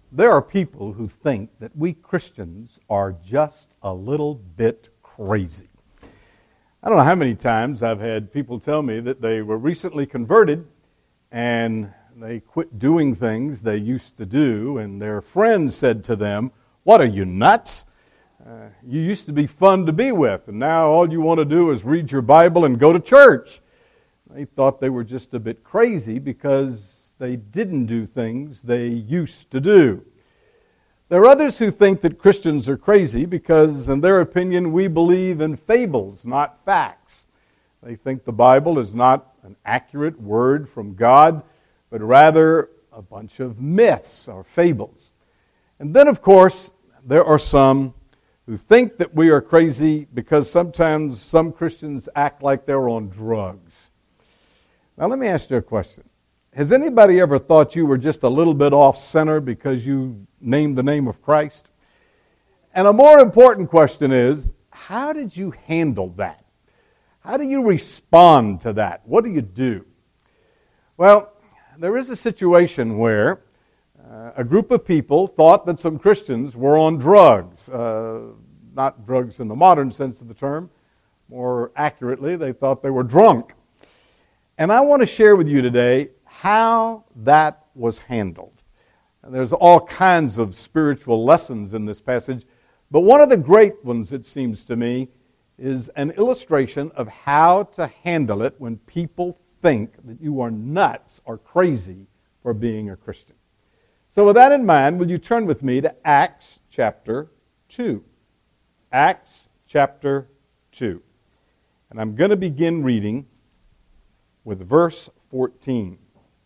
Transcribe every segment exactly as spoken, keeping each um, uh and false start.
There are people who think that we Christians are just a little bit crazy. I don't know how many times I've had people tell me that they were recently converted and they quit doing things they used to do, and their friends said to them, "What, are you nuts? Uh, you used to be fun to be with, and now all you want to do is read your Bible and go to church." They thought they were just a bit crazy because they didn't do things they used to do. There are others who think that Christians are crazy because, in their opinion, we believe in fables, not facts. They think the Bible is not an accurate word from God, but rather a bunch of myths or fables. And then, of course, there are some who think that we are crazy because sometimes some Christians act like they're on drugs. Now, let me ask you a question. Has anybody ever thought you were just a little bit off center because you named the name of Christ? And a more important question is, how did you handle that? How do you respond to that? What do you do? Well, there is a situation where uh, a group of people thought that some Christians were on drugs. Uh, not drugs in the modern sense of the term. More accurately, they thought they were drunk. And I want to share with you today how that was handled. And there's all kinds of spiritual lessons in this passage, but one of the great ones, it seems to me, is an illustration of how to handle it when people think that you are nuts or crazy for being a Christian. So with that in mind, will you turn with me to Acts chapter two. Acts chapter two. And I'm going to begin reading with verse fourteen.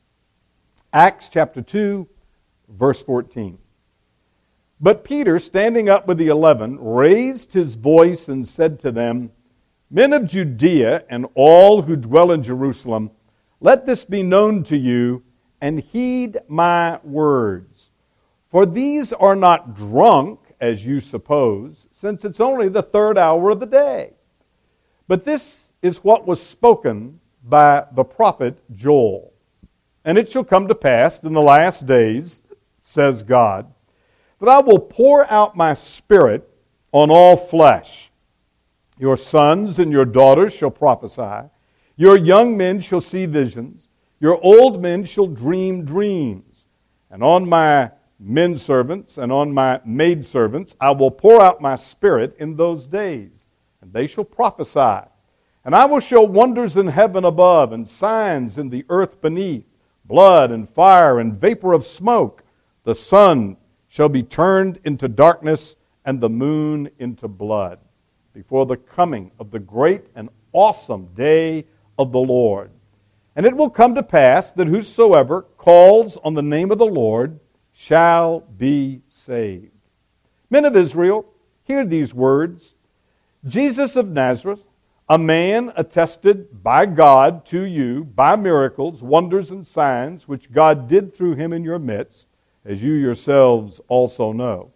Acts chapter two, verse fourteen. But Peter, standing up with the eleven, raised his voice and said to them, "Men of Judea and all who dwell in Jerusalem, let this be known to you, and heed my words. For these are not drunk, as you suppose, since it's only the third hour of the day. But this is what was spoken by the prophet Joel. And it shall come to pass in the last days, says God, that I will pour out my Spirit on all flesh. Your sons and your daughters shall prophesy. Your young men shall see visions. Your old men shall dream dreams. And on my men servants and on my maid servants I will pour out my Spirit in those days, and they shall prophesy. And I will show wonders in heaven above and signs in the earth beneath, blood and fire and vapor of smoke. The sun shall be turned into darkness and the moon into blood before the coming of the great and awesome day of the Lord. And it will come to pass that whosoever calls on the name of the Lord shall be saved." Men of Israel, hear these words. Jesus of Nazareth, a man attested by God to you by miracles, wonders, and signs, which God did through him in your midst, as you yourselves also know.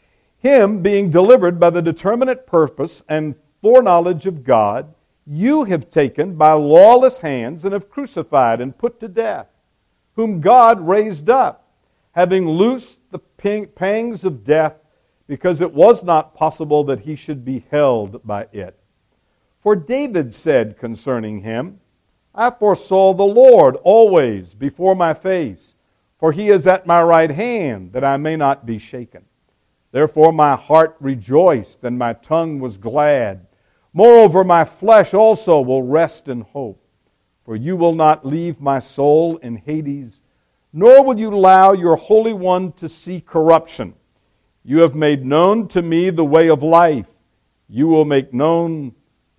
Him being delivered by the determinate purpose and foreknowledge of God, you have taken by lawless hands and have crucified and put to death, whom God raised up, having loosed the pangs of death, because it was not possible that he should be held by it. For David said concerning him, "I foresaw the Lord always before my face, for he is at my right hand, that I may not be shaken. Therefore my heart rejoiced, and my tongue was glad. Moreover, my flesh also will rest in hope. For you will not leave my soul in Hades, nor will you allow your Holy One to see corruption. You have made known to me the way of life. You will make known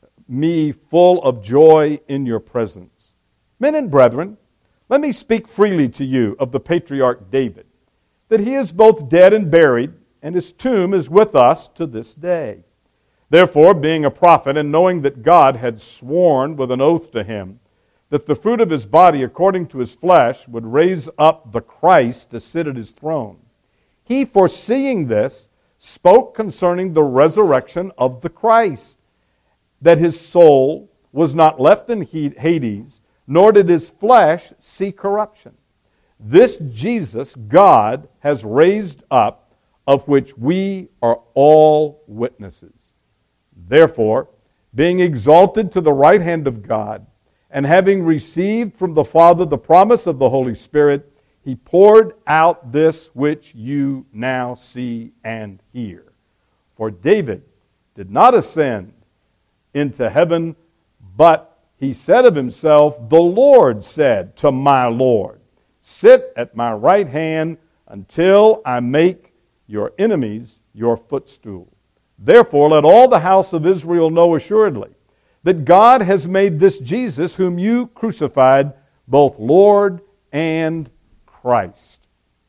me full of joy in your presence. Men and brethren, let me speak freely to you of the patriarch David, that he is both dead and buried, and his tomb is with us to this day. Therefore, being a prophet, and knowing that God had sworn with an oath to him, that the fruit of his body according to his flesh would raise up the Christ to sit at his throne, he, foreseeing this, spoke concerning the resurrection of the Christ, that his soul was not left in Hades, nor did his flesh see corruption. This Jesus God has raised up, of which we are all witnesses. Therefore, being exalted to the right hand of God, and having received from the Father the promise of the Holy Spirit, he poured out this which you now see and hear. For David did not ascend into heaven, but he said of himself, the Lord said to my Lord, sit at my right hand until I make your enemies your footstool. Therefore, let all the house of Israel know assuredly that God has made this Jesus, whom you crucified, both Lord and Christ.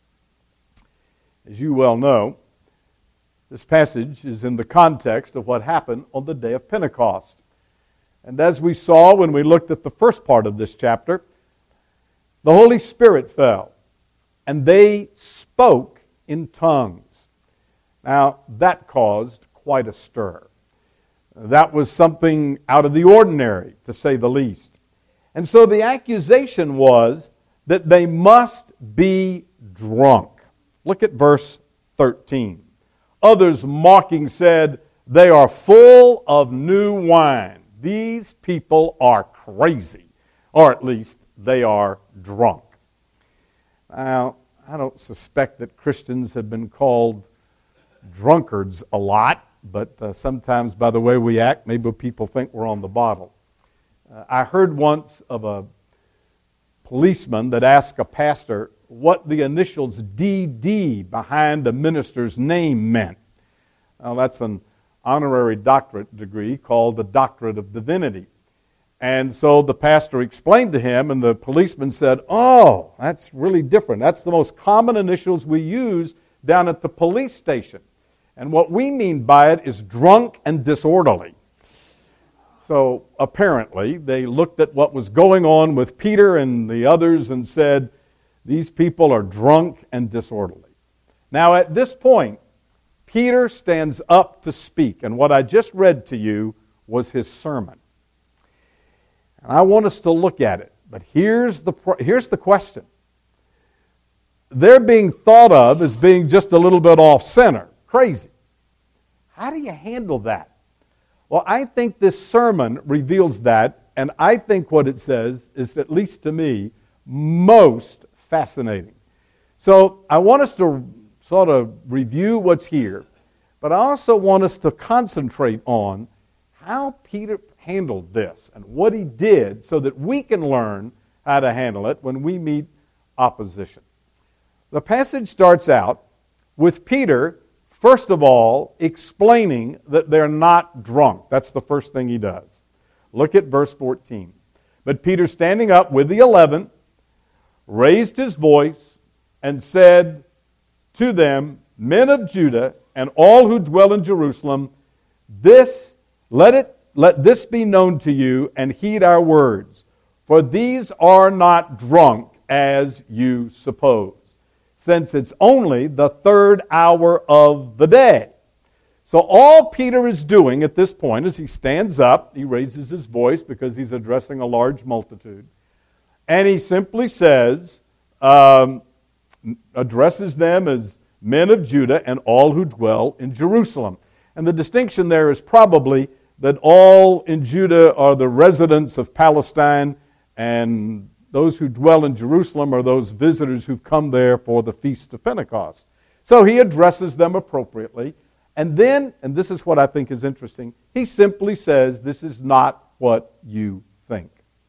As you well know, this passage is in the context of what happened on the day of Pentecost. And as we saw when we looked at the first part of this chapter, the Holy Spirit fell, and they spoke in tongues. Now, that caused quite a stir. That was something out of the ordinary, to say the least. And so the accusation was that they must be drunk. Look at verse thirteen. Others mocking said, they are full of new wine. These people are crazy, or at least they are drunk. Now, I don't suspect that Christians have been called drunkards a lot, but uh, sometimes by the way we act, maybe people think we're on the bottle. Uh, I heard once of a policeman that asked a pastor what the initials D D behind a minister's name meant. Now, that's an honorary doctorate degree called the Doctorate of Divinity. And so the pastor explained to him, and the policeman said, oh, that's really different. That's the most common initials we use down at the police station. And what we mean by it is drunk and disorderly. So apparently they looked at what was going on with Peter and the others and said, these people are drunk and disorderly. Now at this point, Peter stands up to speak. And what I just read to you was his sermon. And I want us to look at it. But here's the, here's the question. They're being thought of as being just a little bit off center. Crazy. How do you handle that? Well, I think this sermon reveals that, and I think what it says is, at least to me, most fascinating. So I want us to sort of review what's here, but I also want us to concentrate on how Peter handled this and what he did so that we can learn how to handle it when we meet opposition. The passage starts out with Peter, first of all, explaining that they're not drunk. That's the first thing he does. Look at verse fourteen. But Peter, standing up with the eleven, raised his voice and said to them, men of Judah and all who dwell in Jerusalem, this let it let this be known to you, and heed our words. For these are not drunk as you suppose, since it's only the third hour of the day. So all Peter is doing at this point is he stands up, he raises his voice because he's addressing a large multitude, and he simply says, um, addresses them as men of Judah and all who dwell in Jerusalem. And the distinction there is probably that all in Judah are the residents of Palestine, and those who dwell in Jerusalem are those visitors who've come there for the Feast of Pentecost. So he addresses them appropriately. And then, and this is what I think is interesting, he simply says, this is not what you think.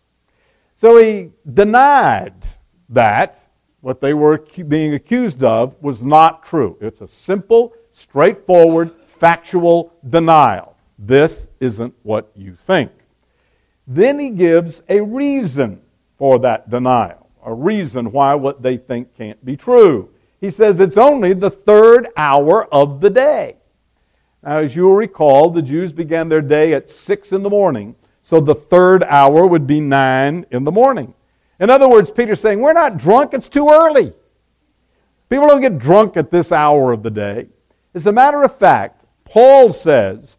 So he denied that what they were being accused of was not true. It's a simple, straightforward, factual denial. This isn't what you think. Then he gives a reason for that denial, a reason why what they think can't be true. He says it's only the third hour of the day. Now, as you will recall, the Jews began their day at six in the morning, so the third hour would be nine in the morning. In other words, Peter's saying, we're not drunk, it's too early. People don't get drunk at this hour of the day. As a matter of fact, Paul says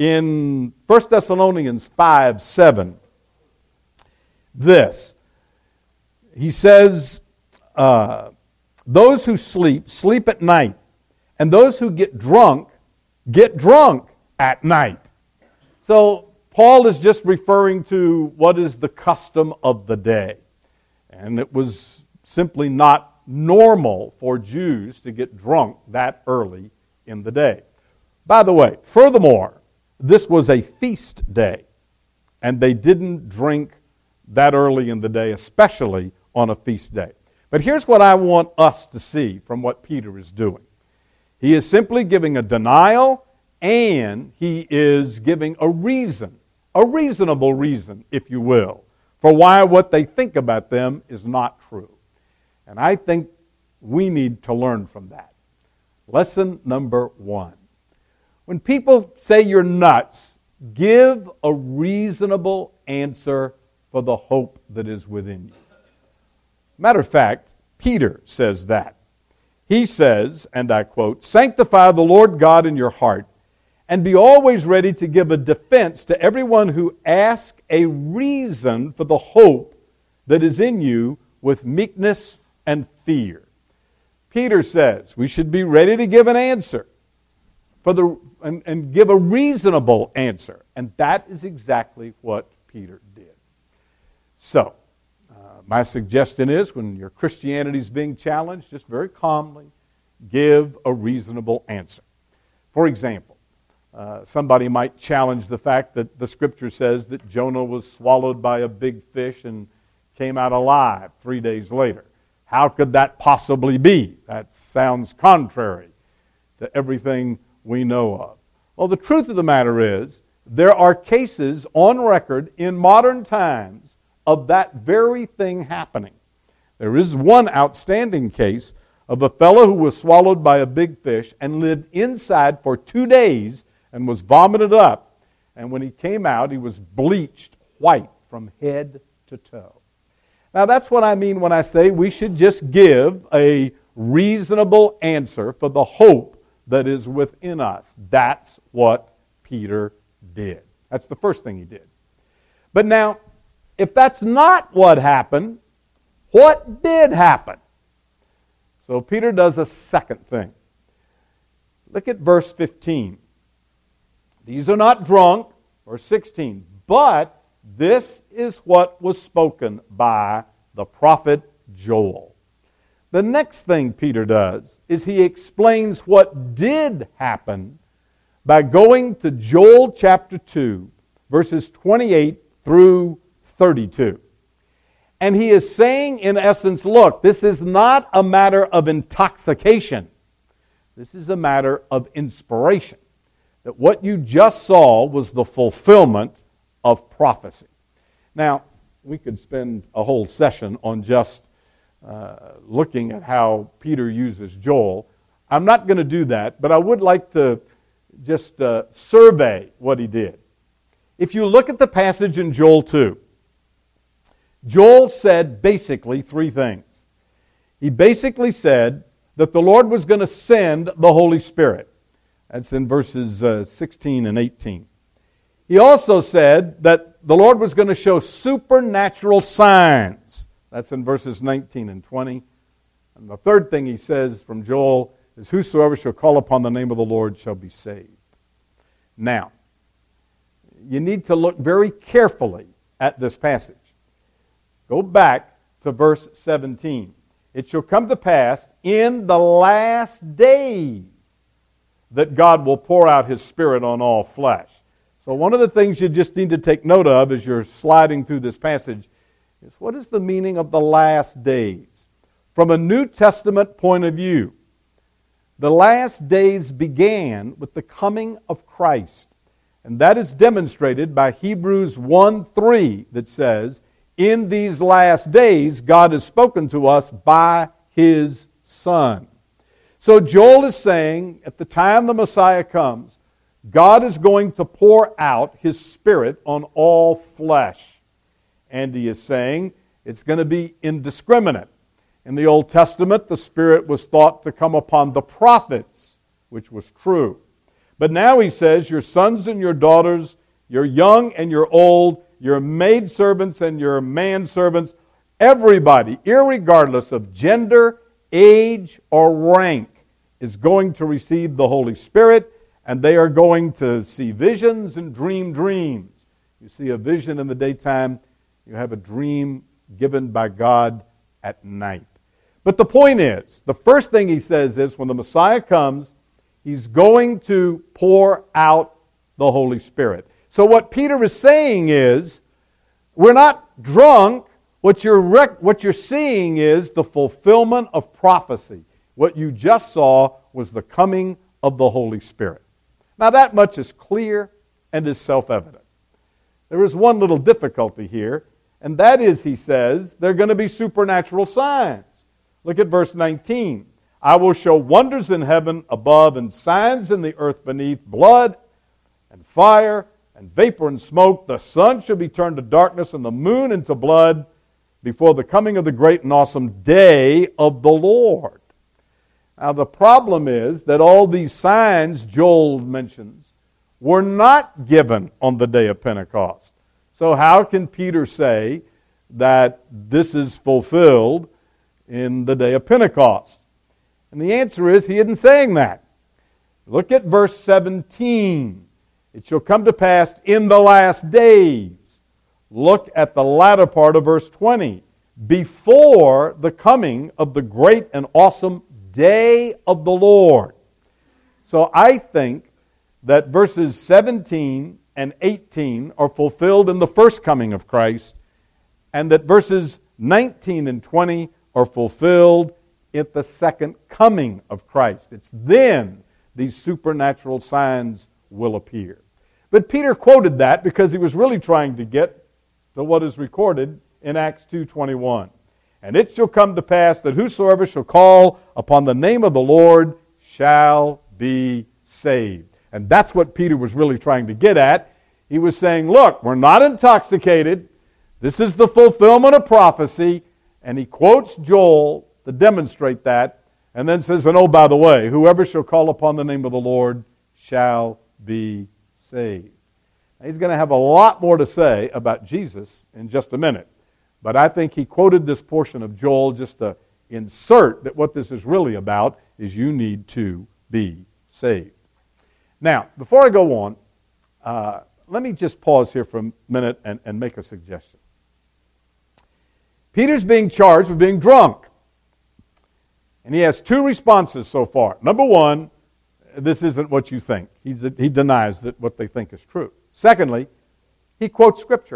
in First Thessalonians five seven this. He says, uh, those who sleep, sleep at night. And those who get drunk, get drunk at night. So Paul is just referring to what is the custom of the day. And it was simply not normal for Jews to get drunk that early in the day. By the way, furthermore, this was a feast day. And they didn't drink that early in the day, especially on a feast day. But here's what I want us to see from what Peter is doing. He is simply giving a denial, and he is giving a reason, a reasonable reason, if you will, for why what they think about them is not true. And I think we need to learn from that. Lesson number one. When people say you're nuts, give a reasonable answer for the hope that is within you. Matter of fact, Peter says that. He says, and I quote, "Sanctify the Lord God in your heart, and be always ready to give a defense to everyone who asks a reason for the hope that is in you with meekness and fear." Peter says we should be ready to give an answer for the and, and give a reasonable answer. And that is exactly what Peter did. So, uh, my suggestion is when your Christianity is being challenged, just very calmly give a reasonable answer. For example, uh, somebody might challenge the fact that the Scripture says that Jonah was swallowed by a big fish and came out alive three days later. How could that possibly be? That sounds contrary to everything we know of. Well, the truth of the matter is, there are cases on record in modern times of that very thing happening. There is one outstanding case of a fellow who was swallowed by a big fish and lived inside for two days and was vomited up. And when he came out, he was bleached white from head to toe. Now, that's what I mean when I say we should just give a reasonable answer for the hope that is within us. That's what Peter did. That's the first thing he did. But now, if that's not what happened, what did happen? So Peter does a second thing. Look at verse fifteen. These are not drunk, verse sixteen, but this is what was spoken by the prophet Joel. The next thing Peter does is he explains what did happen by going to Joel chapter two, verses twenty-eight through thirty-two. And he is saying, in essence, look, this is not a matter of intoxication. This is a matter of inspiration. That what you just saw was the fulfillment of prophecy. Now, we could spend a whole session on just uh, looking at how Peter uses Joel. I'm not going to do that, but I would like to just uh, survey what he did. If you look at the passage in Joel two, Joel said basically three things. He basically said that the Lord was going to send the Holy Spirit. That's in verses uh, sixteen and eighteen. He also said that the Lord was going to show supernatural signs. That's in verses nineteen and twenty. And the third thing he says from Joel is, whosoever shall call upon the name of the Lord shall be saved. Now, you need to look very carefully at this passage. Go back to verse seventeen. It shall come to pass in the last days that God will pour out His Spirit on all flesh. So one of the things you just need to take note of as you're sliding through this passage is, what is the meaning of the last days? From a New Testament point of view, the last days began with the coming of Christ. And that is demonstrated by Hebrews one three that says, in these last days God has spoken to us by His Son. So Joel is saying, at the time the Messiah comes, God is going to pour out His Spirit on all flesh. And He is saying it's going to be indiscriminate. In the Old Testament, the Spirit was thought to come upon the prophets, which was true. But now He says, your sons and your daughters, your young and your old, your maidservants and your manservants, Everybody, irregardless of gender, age, or rank, is going to receive the Holy Spirit, and they are going to see visions and dream dreams. You see a vision in the daytime, you have a dream given by God at night. But the point is, the first thing he says is when the Messiah comes, he's going to pour out the Holy Spirit. So what Peter is saying is, we're not drunk. What you're, rec- what you're seeing is the fulfillment of prophecy. What you just saw was the coming of the Holy Spirit. Now that much is clear and is self-evident. There is one little difficulty here, and that is, he says, there are going to be supernatural signs. Look at verse nineteen. I will show wonders in heaven above and signs in the earth beneath, blood and fire and vapor and smoke. The sun shall be turned to darkness and the moon into blood before the coming of the great and awesome day of the Lord. Now the problem is that all these signs Joel mentions were not given on the day of Pentecost. So how can Peter say that this is fulfilled in the day of Pentecost? And the answer is, he isn't saying that. Look at verse seventeen. It shall come to pass in the last days. Look at the latter part of verse twenty. Before the coming of the great and awesome day of the Lord. So I think that verses seventeen and eighteen are fulfilled in the first coming of Christ, and that verses nineteen and twenty are fulfilled at the second coming of Christ. It's then these supernatural signs will appear. But Peter quoted that because he was really trying to get to what is recorded in Acts two twenty-one. And it shall come to pass that whosoever shall call upon the name of the Lord shall be saved. And that's what Peter was really trying to get at. He was saying, look, we're not intoxicated. This is the fulfillment of prophecy. And he quotes Joel to demonstrate that, and then says, and oh, by the way, whoever shall call upon the name of the Lord shall be saved. Now, he's going to have a lot more to say about Jesus in just a minute, but I think he quoted this portion of Joel just to insert that what this is really about is you need to be saved. Now, before I go on, uh, let me just pause here for a minute and, and make a suggestion. Peter's being charged with being drunk. And he has two responses so far. Number one, this isn't what you think. He's, he denies that what they think is true. Secondly, he quotes Scripture.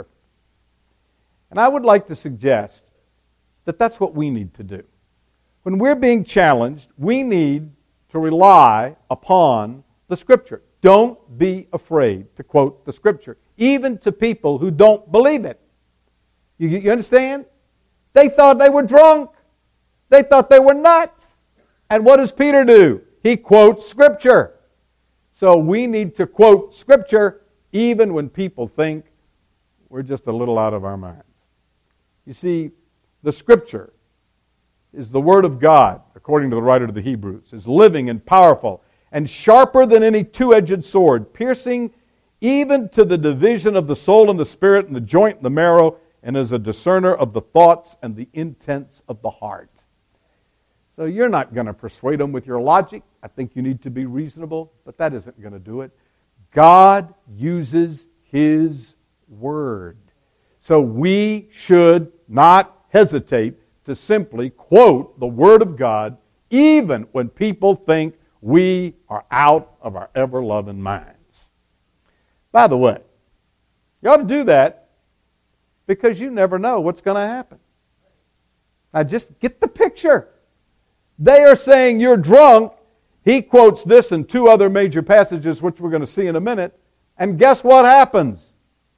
And I would like to suggest that that's what we need to do. When we're being challenged, we need to rely upon the Scripture. Don't be afraid to quote the Scripture, even to people who don't believe it. You, you understand? They thought they were drunk. They thought they were nuts. And what does Peter do? He quotes Scripture. So we need to quote Scripture even when people think we're just a little out of our minds. You see, the Scripture is the Word of God, according to the writer of the Hebrews, is living and powerful and sharper than any two-edged sword, piercing even to the division of the soul and the spirit and the joint and the marrow, and is a discerner of the thoughts and the intents of the heart. So you're not going to persuade them with your logic. I think you need to be reasonable, but that isn't going to do it. God uses His Word. So we should not hesitate to simply quote the Word of God, even when people think we are out of our ever-loving minds. By the way, you ought to do that because you never know what's going to happen. Now just get the picture. They are saying you're drunk. He quotes this and two other major passages, which we're going to see in a minute. And guess what happens?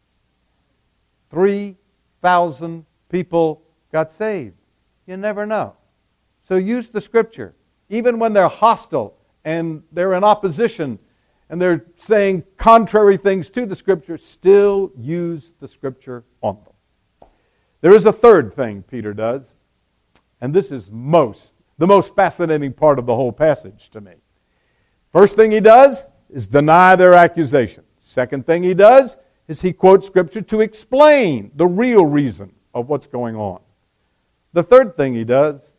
three thousand people got saved. You never know. So use the Scripture. Even when they're hostile and they're in opposition and they're saying contrary things to the Scripture, still use the Scripture on them. There is a third thing Peter does, and this is most the most fascinating part of the whole passage to me. First thing he does is deny their accusation. Second thing he does is he quotes Scripture to explain the real reason of what's going on. The third thing he does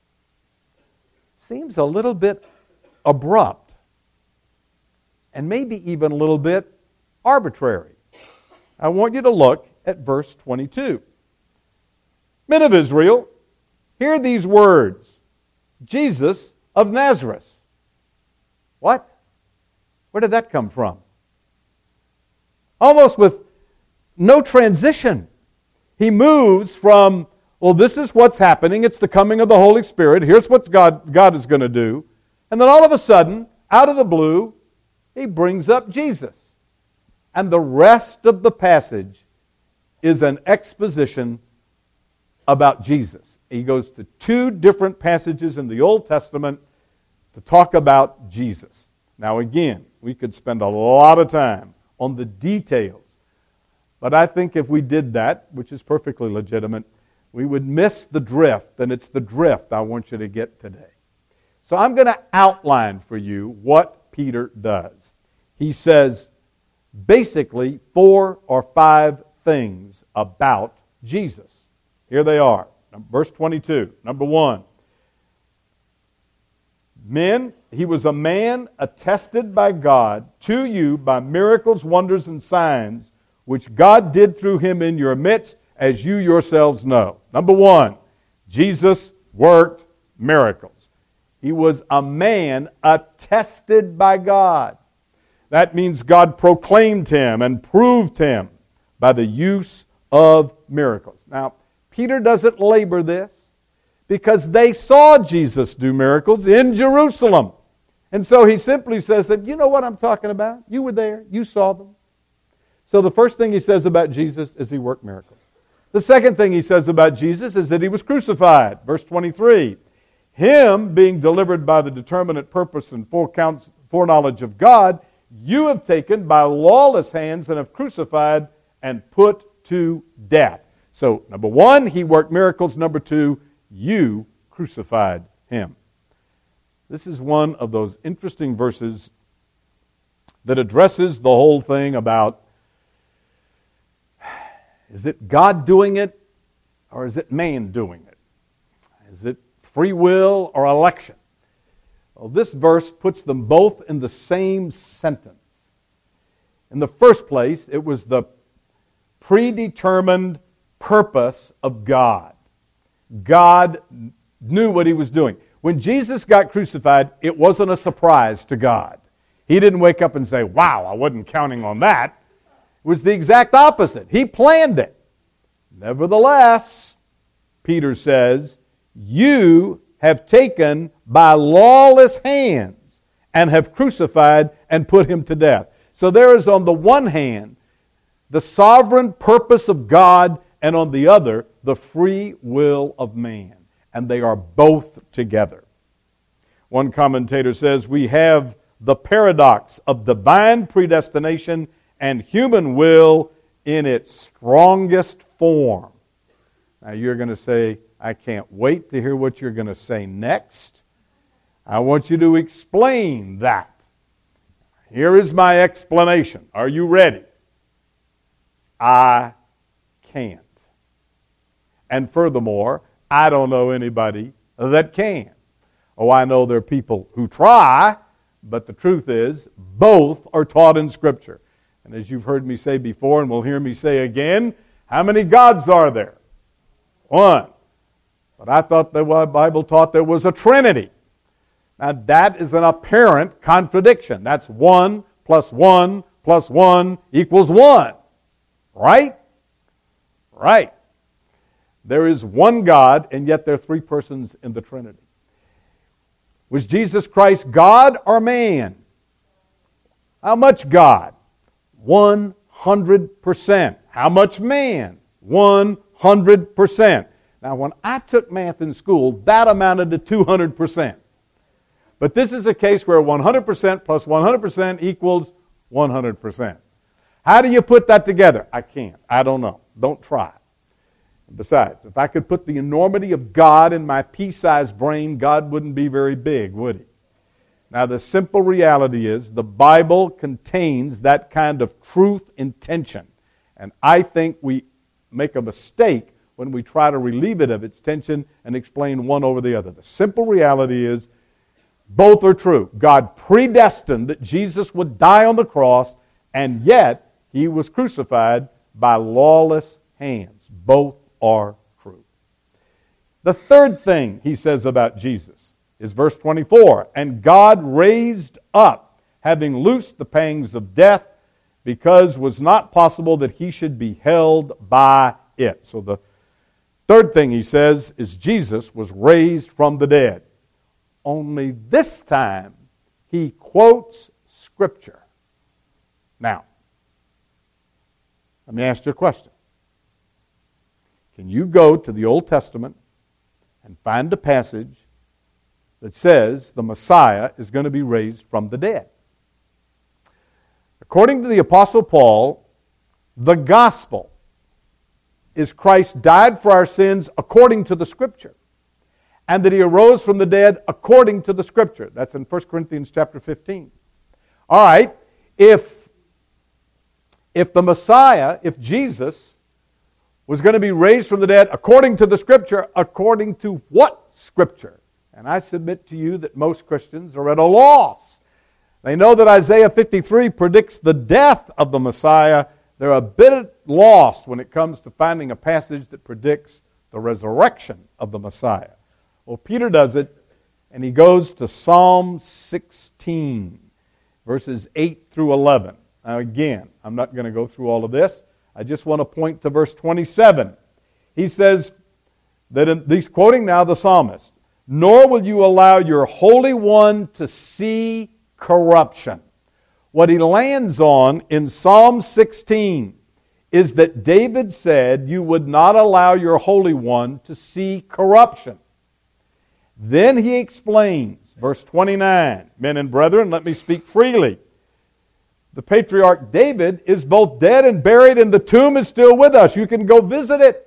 seems a little bit abrupt and maybe even a little bit arbitrary. I want you to look at verse twenty-two. Men of Israel, hear these words, Jesus of Nazareth. What? Where did that come from? Almost with no transition. He moves from, well, this is what's happening. It's the coming of the Holy Spirit. Here's what God, God is going to do. And then all of a sudden, out of the blue, he brings up Jesus. And the rest of the passage is an exposition about Jesus. He goes to two different passages in the Old Testament to talk about Jesus. Now again, we could spend a lot of time on the details, but I think if we did that, which is perfectly legitimate, we would miss the drift, and it's the drift I want you to get today. So I'm going to outline for you what Peter does. He says basically four or five things about Jesus. Here they are. Verse twenty-two. Number one. Men, he was a man attested by God to you by miracles, wonders, and signs, which God did through him in your midst, as you yourselves know. Number one, Jesus worked miracles. He was a man attested by God. That means God proclaimed him and proved him by the use of miracles. Now, Peter doesn't labor this because they saw Jesus do miracles in Jerusalem. And so he simply says that, you know what I'm talking about? You were there. You saw them. So the first thing he says about Jesus is he worked miracles. The second thing he says about Jesus is that he was crucified. Verse twenty-three. Him being delivered by the determinate purpose and foreknowledge of God, you have taken by lawless hands and have crucified and put to death. So, number one, he worked miracles. Number two, you crucified him. This is one of those interesting verses that addresses the whole thing about, is it God doing it or is it man doing it? Is it free will or election? Well, this verse puts them both in the same sentence. In the first place, it was the predetermined purpose of God. God knew what he was doing. When Jesus got crucified, it wasn't a surprise to God. He didn't wake up and say, wow, I wasn't counting on that. It was the exact opposite. He planned it. Nevertheless, Peter says, you have taken by lawless hands and have crucified and put him to death. So there is on the one hand the sovereign purpose of God, and on the other, the free will of man. And they are both together. One commentator says, we have the paradox of divine predestination and human will in its strongest form. Now you're going to say, I can't wait to hear what you're going to say next. I want you to explain that. Here is my explanation. Are you ready? I can't. And furthermore, I don't know anybody that can. Oh, I know there are people who try, but the truth is, both are taught in Scripture. And as you've heard me say before, and will hear me say again, how many gods are there? One. But I thought the Bible taught there was a Trinity. Now that is an apparent contradiction. That's one plus one plus one equals one. Right? Right. There is one God, and yet there are three persons in the Trinity. Was Jesus Christ God or man? How much God? one hundred percent. How much man? one hundred percent. Now, when I took math in school, that amounted to two hundred percent. But this is a case where one hundred percent plus one hundred percent equals one hundred percent. How do you put that together? I can't. I don't know. Don't try. Besides, if I could put the enormity of God in my pea-sized brain, God wouldn't be very big, would he? Now, the simple reality is the Bible contains that kind of truth intention. And I think we make a mistake when we try to relieve it of its tension and explain one over the other. The simple reality is both are true. God predestined that Jesus would die on the cross, and yet he was crucified by lawless hands. Both are true. The third thing he says about Jesus is verse twenty-four. And God raised up, having loosed the pangs of death, because it was not possible that he should be held by it. So the third thing he says is Jesus was raised from the dead. Only this time he quotes Scripture. Now, let me ask you a question. Can you go to the Old Testament and find a passage that says the Messiah is going to be raised from the dead? According to the Apostle Paul, the gospel is Christ died for our sins according to the Scripture, and that he arose from the dead according to the Scripture. That's in First Corinthians chapter fifteen. All right, if, if the Messiah, if Jesus was going to be raised from the dead according to the Scripture, according to what Scripture? And I submit to you that most Christians are at a loss. They know that Isaiah fifty-three predicts the death of the Messiah. They're a bit lost when it comes to finding a passage that predicts the resurrection of the Messiah. Well, Peter does it, and he goes to Psalm sixteen, verses eight through eleven. Now again, I'm not going to go through all of this. I just want to point to verse twenty-seven. He says that, in, he's quoting now the psalmist, "Nor will you allow your Holy One to see corruption." What he lands on in Psalm sixteen is that David said you would not allow your Holy One to see corruption. Then he explains, verse twenty-nine, "Men and brethren, let me speak freely. The patriarch David is both dead and buried, and the tomb is still with us. You can go visit it."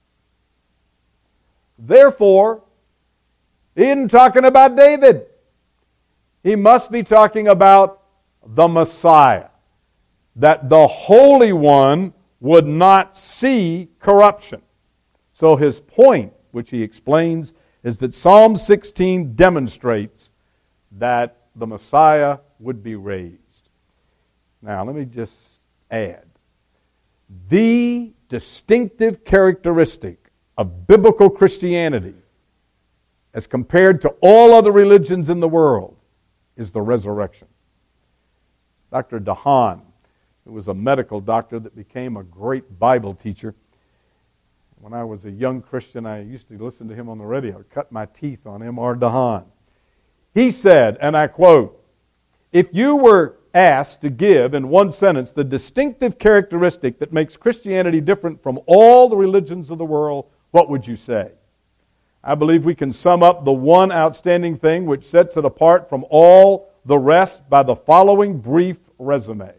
Therefore, he isn't talking about David. He must be talking about the Messiah, that the Holy One would not see corruption. So his point, which he explains, is that Psalm sixteen demonstrates that the Messiah would be raised. Now, let me just add, the distinctive characteristic of biblical Christianity, as compared to all other religions in the world, is the resurrection. Doctor DeHaan, who was a medical doctor that became a great Bible teacher. When I was a young Christian, I used to listen to him on the radio, cut my teeth on M R DeHaan. He said, and I quote, "If you were asked to give in one sentence the distinctive characteristic that makes Christianity different from all the religions of the world, what would you say? I believe we can sum up the one outstanding thing which sets it apart from all the rest by the following brief resume.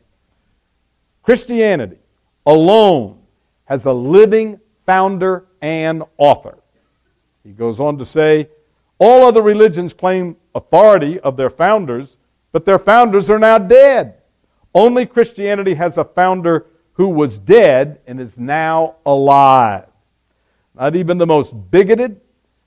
Christianity alone has a living founder and author." He goes on to say, "All other religions claim authority of their founders, but their founders are now dead. Only Christianity has a founder who was dead and is now alive." Not even the most bigoted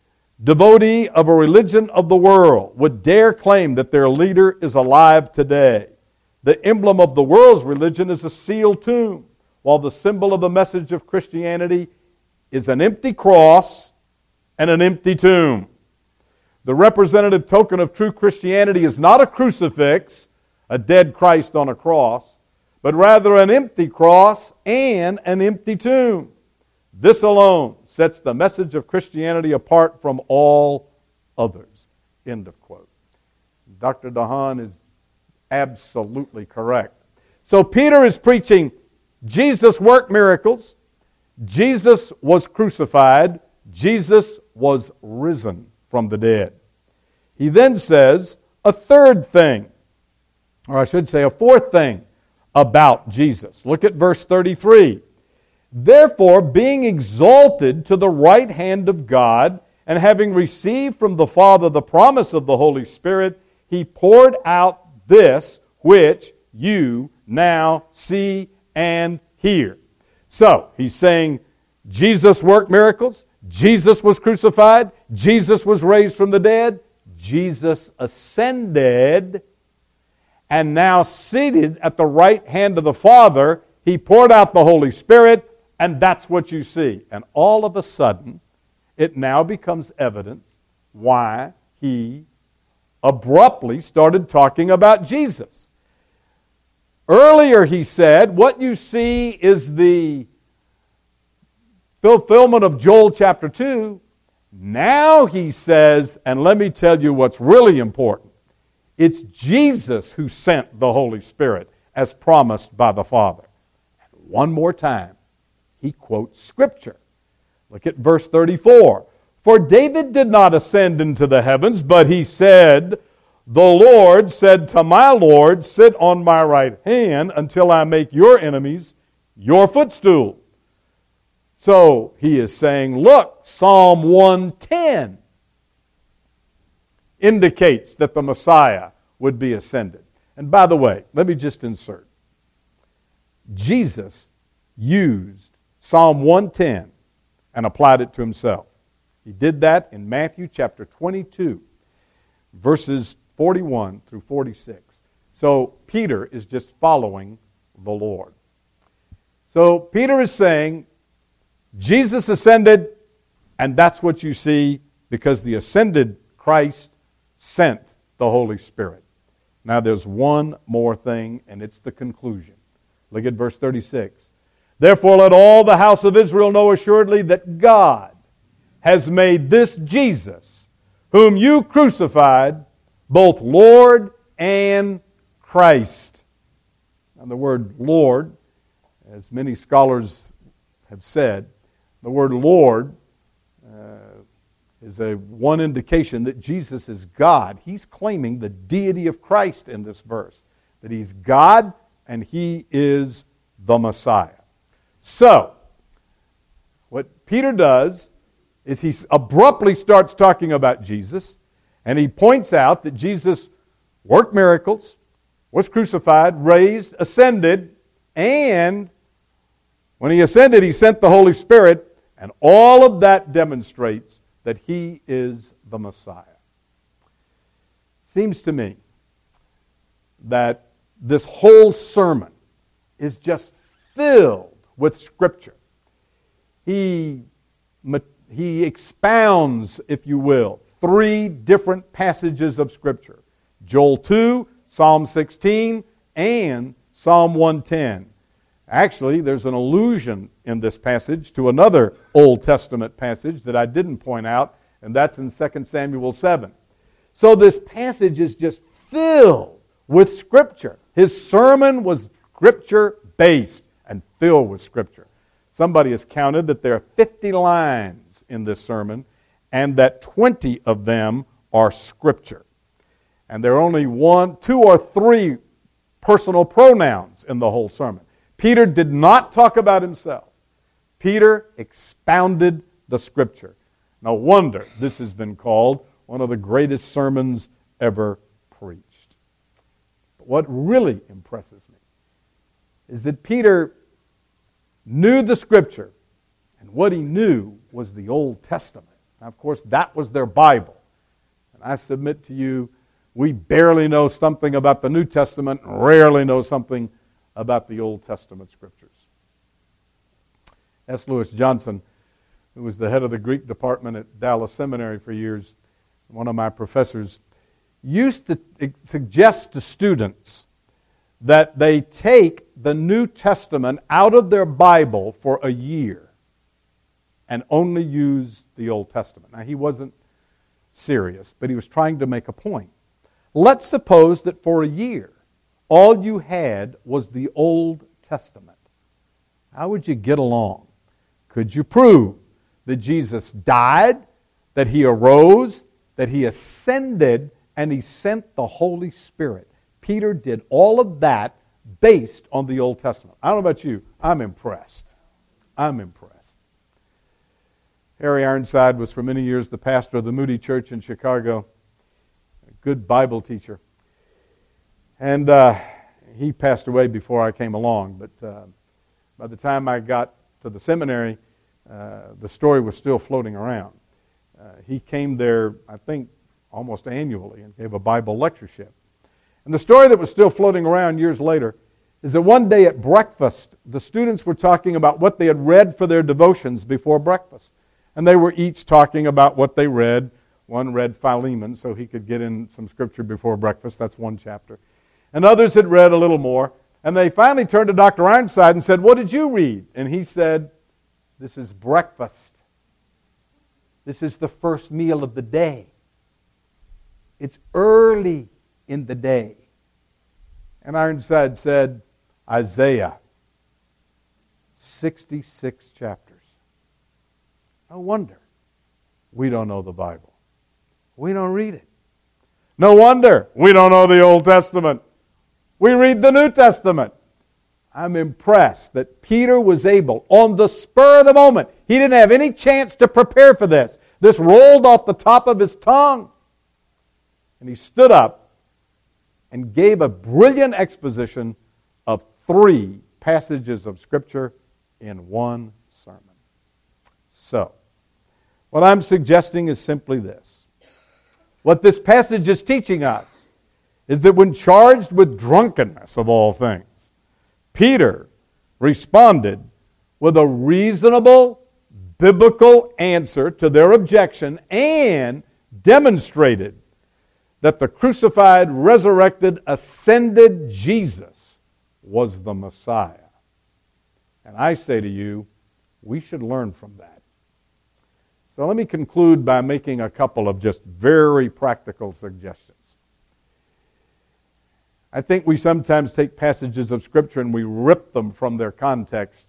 devotee of a religion of the world would dare claim that their leader is alive today. The emblem of the world's religion is a sealed tomb, while the symbol of the message of Christianity is an empty cross and an empty tomb. The representative token of true Christianity is not a crucifix, a dead Christ on a cross, but rather an empty cross and an empty tomb. This alone sets the message of Christianity apart from all others. End of quote. Doctor DeHaan is absolutely correct. So Peter is preaching Jesus worked miracles, Jesus was crucified, Jesus was risen from the dead. He then says a third thing, or I should say a fourth thing about Jesus. Look at verse thirty-three. "Therefore, being exalted to the right hand of God, and having received from the Father the promise of the Holy Spirit, He poured out this which you now see and hear." So, he's saying Jesus worked miracles. Jesus was crucified. Jesus was raised from the dead. Jesus ascended, and now seated at the right hand of the Father, He poured out the Holy Spirit, and that's what you see. And all of a sudden, it now becomes evidence why He abruptly started talking about Jesus. Earlier He said, what you see is the fulfillment of Joel chapter two. Now He says, and let me tell you what's really important, it's Jesus who sent the Holy Spirit as promised by the Father. And one more time, He quotes Scripture. Look at verse thirty-four. For David did not ascend into the heavens, but he said, the Lord said to my Lord, sit on my right hand until I make your enemies your footstool. So he is saying, look, Psalm one ten indicates that the Messiah would be ascended. And by the way, let me just insert. Jesus used Psalm one ten and applied it to Himself. He did that in Matthew chapter twenty-two, verses forty-one through forty-six. So Peter is just following the Lord. So Peter is saying, Jesus ascended, and that's what you see because the ascended Christ sent the Holy Spirit. Now there's one more thing, and it's the conclusion. Look at verse thirty-six. Therefore let all the house of Israel know assuredly that God has made this Jesus, whom you crucified, both Lord and Christ. Now the word Lord, as many scholars have said, the word Lord uh, is a one indication that Jesus is God. He's claiming the deity of Christ in this verse, that He's God and He is the Messiah. So, what Peter does is he abruptly starts talking about Jesus, and he points out that Jesus worked miracles, was crucified, raised, ascended, and when He ascended, He sent the Holy Spirit, and all of that demonstrates that He is the Messiah. Seems to me that this whole sermon is just filled with Scripture. He, he expounds, if you will, three different passages of Scripture. Joel two, Psalm sixteen, and Psalm one ten. Actually, there's an allusion in this passage to another Old Testament passage that I didn't point out, and that's in Second Samuel seven. So this passage is just filled with Scripture. His sermon was Scripture-based and filled with Scripture. Somebody has counted that there are fifty lines in this sermon, and that twenty of them are Scripture. And there are only one, two or three personal pronouns in the whole sermon. Peter did not talk about himself. Peter expounded the Scripture. No wonder this has been called one of the greatest sermons ever preached. But what really impresses me is that Peter knew the Scripture, and what he knew was the Old Testament. Now, of course, that was their Bible. And I submit to you, we barely know something about the New Testament, and rarely know something about the Old Testament Scriptures. S. Lewis Johnson, who was the head of the Greek department at Dallas Seminary for years, one of my professors, used to suggest to students that they take the New Testament out of their Bible for a year and only use the Old Testament. Now, he wasn't serious, but he was trying to make a point. Let's suppose that for a year, all you had was the Old Testament. How would you get along? Could you prove that Jesus died, that He arose, that He ascended, and He sent the Holy Spirit? Peter did all of that based on the Old Testament. I don't know about you. I'm impressed. I'm impressed. Harry Ironside was for many years the pastor of the Moody Church in Chicago, a good Bible teacher. And uh, he passed away before I came along. But uh, by the time I got to the seminary, uh, the story was still floating around. Uh, he came there, I think, almost annually and gave a Bible lectureship. And the story that was still floating around years later is that one day at breakfast, the students were talking about what they had read for their devotions before breakfast. And they were each talking about what they read. One read Philemon so he could get in some scripture before breakfast. That's one chapter. And others had read a little more. And they finally turned to Doctor Ironside and said, "What did you read?" And he said, "This is breakfast. This is the first meal of the day. It's early in the day." And Ironside said, "Isaiah, sixty-six chapters. No wonder we don't know the Bible. We don't read it. No wonder we don't know the Old Testament. We read the New Testament." I'm impressed that Peter was able, on the spur of the moment, he didn't have any chance to prepare for this. This rolled off the top of his tongue. And he stood up and gave a brilliant exposition of three passages of Scripture in one sermon. So, what I'm suggesting is simply this. What this passage is teaching us is that when charged with drunkenness of all things, Peter responded with a reasonable, biblical answer to their objection and demonstrated that the crucified, resurrected, ascended Jesus was the Messiah. And I say to you, we should learn from that. So let me conclude by making a couple of just very practical suggestions. I think we sometimes take passages of Scripture and we rip them from their context.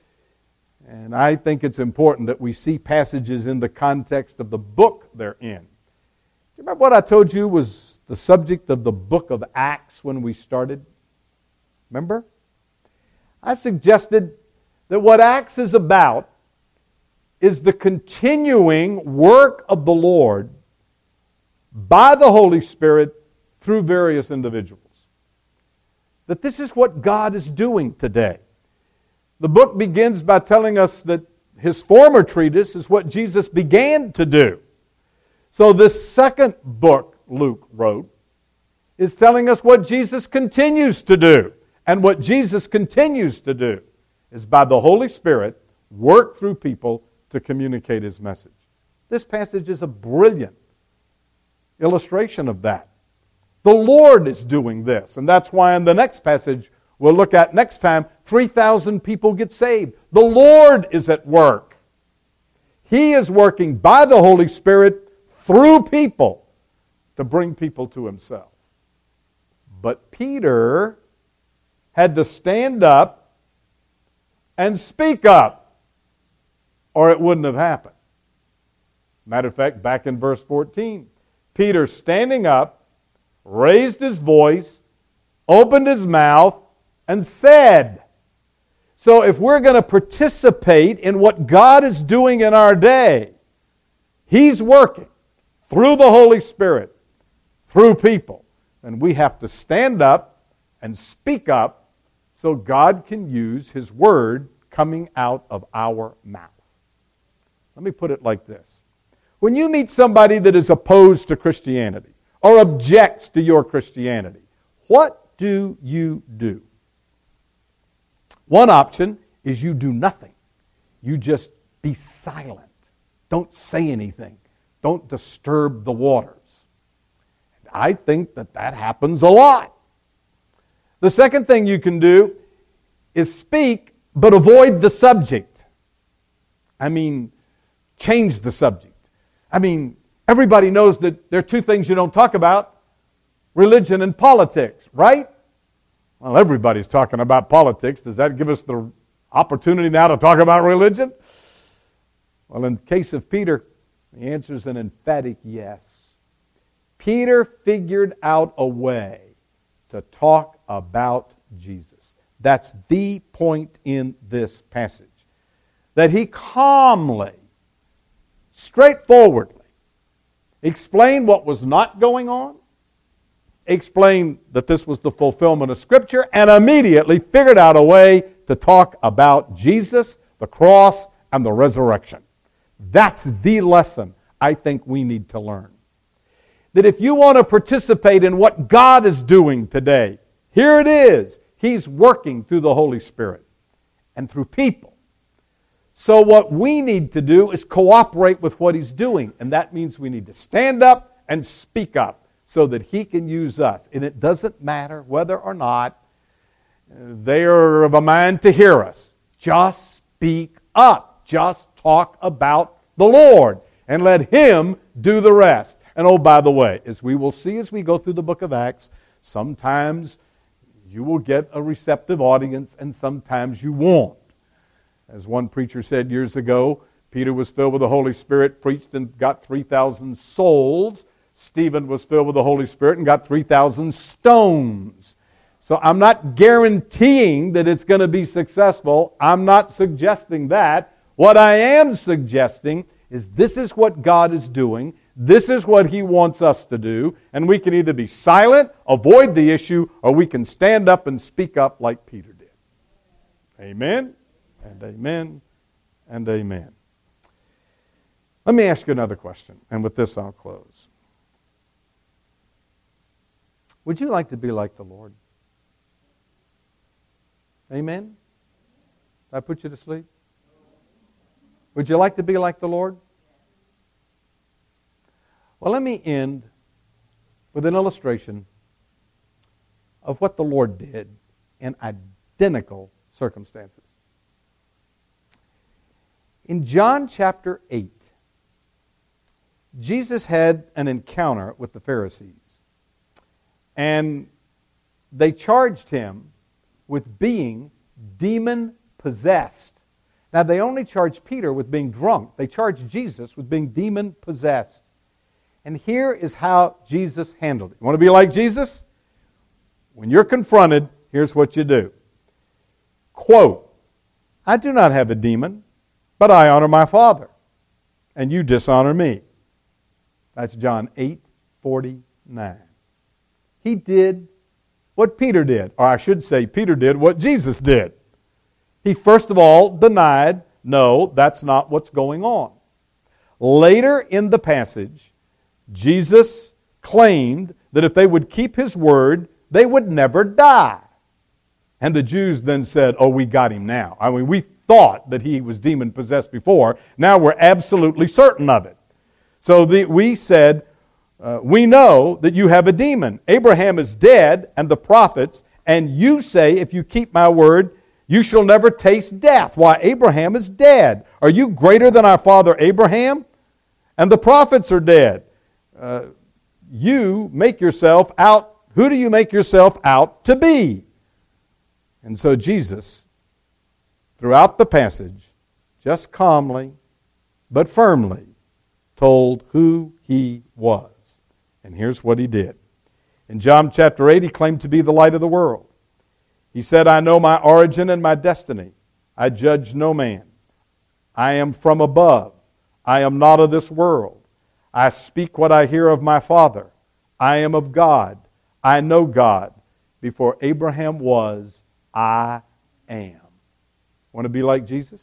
And I think it's important that we see passages in the context of the book they're in. Do you remember what I told you was the subject of the book of Acts when we started? Remember? I suggested that what Acts is about is the continuing work of the Lord by the Holy Spirit through various individuals. That this is what God is doing today. The book begins by telling us that his former treatise is what Jesus began to do. So this second book Luke wrote is telling us what Jesus continues to do. And what Jesus continues to do is by the Holy Spirit work through people to communicate his message. This passage is a brilliant illustration of that. The Lord is doing this. And that's why in the next passage we'll look at next time, three thousand people get saved. The Lord is at work. He is working by the Holy Spirit through people to bring people to himself. But Peter had to stand up and speak up, or it wouldn't have happened. Matter of fact, back in verse fourteen, Peter standing up, raised his voice, opened his mouth, and said. So if we're going to participate in what God is doing in our day, he's working through the Holy Spirit, through people. And we have to stand up and speak up so God can use his word coming out of our mouth. Let me put it like this. When you meet somebody that is opposed to Christianity or objects to your Christianity, what do you do? One option is you do nothing. You just be silent. Don't say anything. Don't disturb the waters. I think that that happens a lot. The second thing you can do is speak, but avoid the subject. I mean, change the subject. I mean, everybody knows that there are two things you don't talk about: religion and politics, right? Well, everybody's talking about politics. Does that give us the opportunity now to talk about religion? Well, in the case of Peter, the answer is an emphatic yes. Peter figured out a way to talk about Jesus. That's the point in this passage. That he calmly, straightforwardly explained what was not going on, explained that this was the fulfillment of Scripture, and immediately figured out a way to talk about Jesus, the cross, and the resurrection. That's the lesson I think we need to learn. That if you want to participate in what God is doing today, here it is. He's working through the Holy Spirit and through people. So what we need to do is cooperate with what He's doing. And that means we need to stand up and speak up so that He can use us. And it doesn't matter whether or not they are of a mind to hear us. Just speak up. Just talk about the Lord and let Him do the rest. And oh, by the way, as we will see as we go through the book of Acts, sometimes you will get a receptive audience and sometimes you won't. As one preacher said years ago, Peter was filled with the Holy Spirit, preached and got three thousand souls. Stephen was filled with the Holy Spirit and got three thousand stones. So I'm not guaranteeing that it's going to be successful. I'm not suggesting that. What I am suggesting is this is what God is doing. This is what He wants us to do. And we can either be silent, avoid the issue, or we can stand up and speak up like Peter did. Amen, and amen, and amen. Let me ask you another question, and with this I'll close. Would you like to be like the Lord? Amen? Did I put you to sleep? Would you like to be like the Lord? Well, let me end with an illustration of what the Lord did in identical circumstances. In John chapter eight, Jesus had an encounter with the Pharisees, and they charged Him with being demon-possessed. Now, they only charged Peter with being drunk. They charged Jesus with being demon-possessed. And here is how Jesus handled it. You want to be like Jesus? When you're confronted, here's what you do. Quote, I do not have a demon, but I honor my Father, and you dishonor me. That's John eight forty-nine. He did what Peter did, or I should say Peter did what Jesus did. He first of all denied, no, that's not what's going on. Later in the passage, Jesus claimed that if they would keep His word, they would never die. And the Jews then said, oh, we got him now. I mean, we thought that he was demon-possessed before. Now we're absolutely certain of it. So the, we said, uh, we know that you have a demon. Abraham is dead and the prophets, and you say, if you keep my word, you shall never taste death. Why, Abraham is dead. Are you greater than our father Abraham? And the prophets are dead. Uh, you make yourself out, who do you make yourself out to be? And so Jesus, throughout the passage, just calmly but firmly told who He was. And here's what He did. In John chapter eight, He claimed to be the light of the world. He said, I know my origin and my destiny. I judge no man. I am from above. I am not of this world. I speak what I hear of my Father. I am of God. I know God. Before Abraham was, I am. Want to be like Jesus?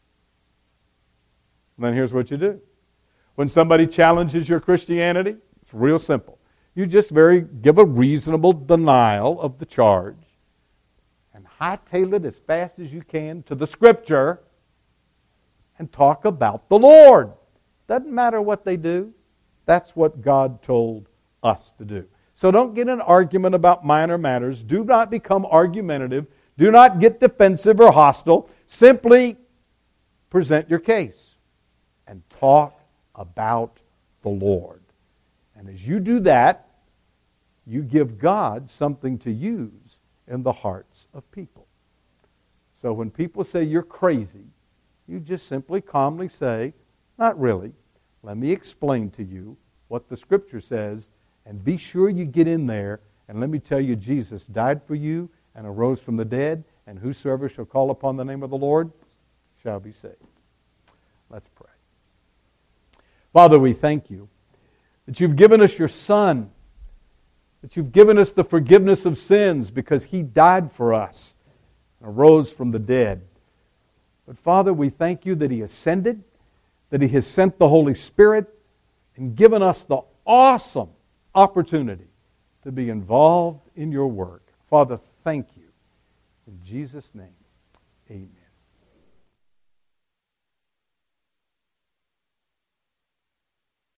And then here's what you do. When somebody challenges your Christianity, it's real simple. You just very give a reasonable denial of the charge and hightail it as fast as you can to the Scripture and talk about the Lord. Doesn't matter what they do. That's what God told us to do. So don't get in an argument about minor matters. Do not become argumentative. Do not get defensive or hostile. Simply present your case and talk about the Lord. And as you do that, you give God something to use in the hearts of people. So when people say you're crazy, you just simply calmly say, not really. Let me explain to you what the Scripture says, and be sure you get in there, and let me tell you, Jesus died for you and arose from the dead, and whosoever shall call upon the name of the Lord shall be saved. Let's pray. Father, we thank you that you've given us your Son, that you've given us the forgiveness of sins because He died for us and arose from the dead. But Father, we thank you that He ascended, that He has sent the Holy Spirit and given us the awesome opportunity to be involved in your work. Father, thank you. In Jesus' name, amen.